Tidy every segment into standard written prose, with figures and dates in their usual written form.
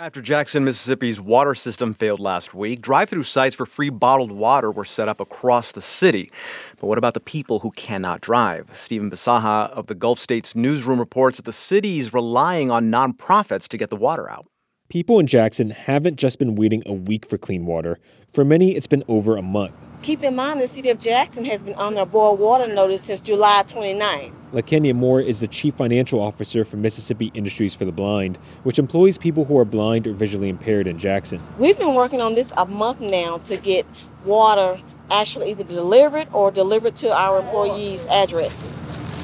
After Jackson, Mississippi's water system failed last week, drive-through sites for free bottled water were set up across the city. But what about the people who cannot drive? Stephen Bisaha of the Gulf States Newsroom reports that the city is relying on nonprofits to get the water out. People in Jackson haven't just been waiting a week for clean water. For many, it's been over a month. Keep in mind, the city of Jackson has been on their boil water notice since July 29. LaKenya Moore is the chief financial officer for Mississippi Industries for the Blind, which employs people who are blind or visually impaired in Jackson. We've been working on this a month now to get water actually either delivered or delivered to our employees' addresses.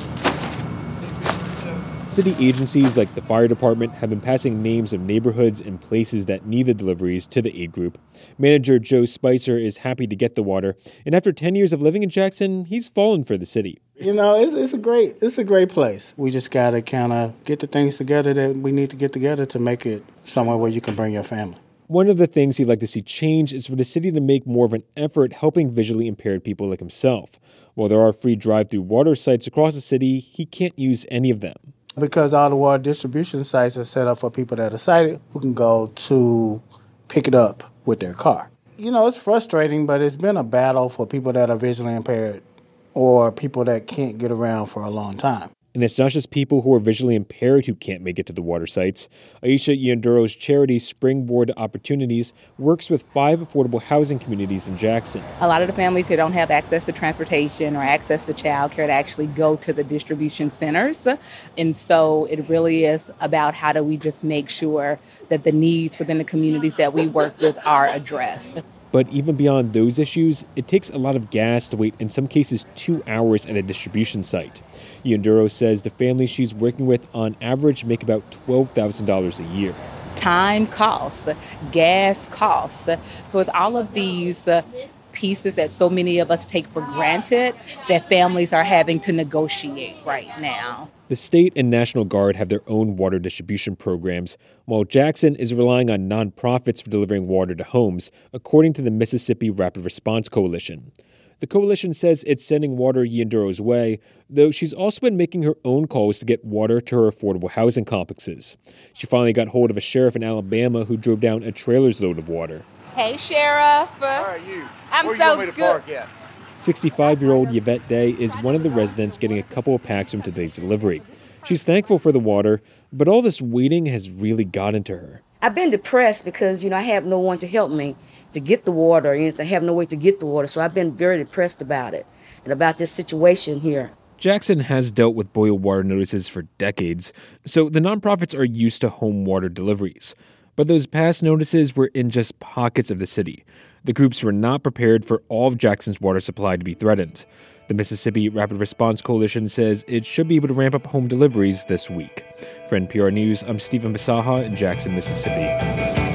City agencies like the fire department have been passing names of neighborhoods and places that need the deliveries to the aid group. Manager Joe Spicer is happy to get the water, and after 10 years of living in Jackson, he's fallen for the city. You know, it's a great place. We just got to kind of get the things together that we need to get together to make it somewhere where you can bring your family. One of the things he'd like to see change is for the city to make more of an effort helping visually impaired people like himself. While there are free drive-through water sites across the city, he can't use any of them. Because all the water distribution sites are set up for people that are sighted who can go to pick it up with their car. You know, it's frustrating, but it's been a battle for people that are visually impaired or people that can't get around for a long time. And it's not just people who are visually impaired who can't make it to the water sites. Aisha Ianduro's charity Springboard Opportunities works with 5 affordable housing communities in Jackson. A lot of the families here don't have access to transportation or access to childcare to actually go to the distribution centers. And so it really is about how do we just make sure that the needs within the communities that we work with are addressed. But even beyond those issues, it takes a lot of gas to wait, in some cases 2 hours at a distribution site. Ianduro says the families she's working with on average make about $12,000 a year. Time costs, gas costs. So it's all of these pieces that so many of us take for granted that families are having to negotiate right now. The state and National Guard have their own water distribution programs, while Jackson is relying on nonprofits for delivering water to homes, according to the Mississippi Rapid Response Coalition. The coalition says it's sending water Ianduro's way, though she's also been making her own calls to get water to her affordable housing complexes. She finally got hold of a sheriff in Alabama who drove down a trailer's load of water. Hey, Sheriff. How are you? I'm Where so you want me to good. Park at? 65-year-old Yvette Day is one of the residents getting a couple of packs from today's delivery. She's thankful for the water, but all this waiting has really gotten to her. I've been depressed because, I have no one to help me to get the water or anything. I have no way to get the water, so I've been very depressed about it and about this situation here. Jackson has dealt with boil water notices for decades, so the nonprofits are used to home water deliveries. But those past notices were in just pockets of the city. The groups were not prepared for all of Jackson's water supply to be threatened. The Mississippi Rapid Response Coalition says it should be able to ramp up home deliveries this week. For NPR News, I'm Stephen Bisaha in Jackson, Mississippi.